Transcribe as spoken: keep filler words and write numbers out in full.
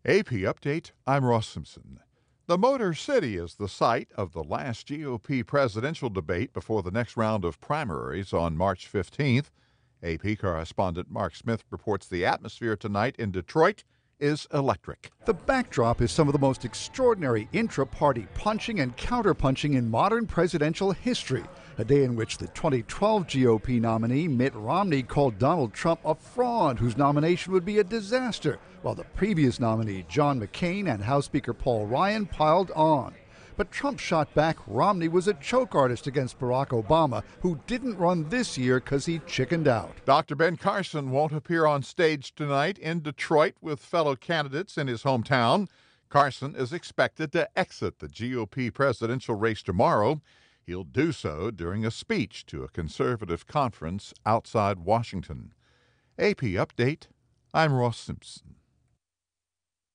A P Update, I'm Ross Simpson. The Motor City is the site of the last G O P presidential debate before the next round of primaries on March fifteenth. A P correspondent Mark Smith reports the atmosphere tonight in Detroit is electric. The backdrop is some of the most extraordinary intra-party punching and counter-punching in modern presidential history. A day in which the twenty twelve G O P nominee Mitt Romney called Donald Trump a fraud whose nomination would be a disaster, while the previous nominee John McCain and House Speaker Paul Ryan piled on. But Trump shot back Romney was a choke artist against Barack Obama, who didn't run this year because he chickened out. Doctor Ben Carson won't appear on stage tonight in Detroit with fellow candidates in his hometown. Carson is expected to exit the G O P presidential race tomorrow. He'll do so during a speech to a conservative conference outside Washington. A P Update, I'm Ross Simpson.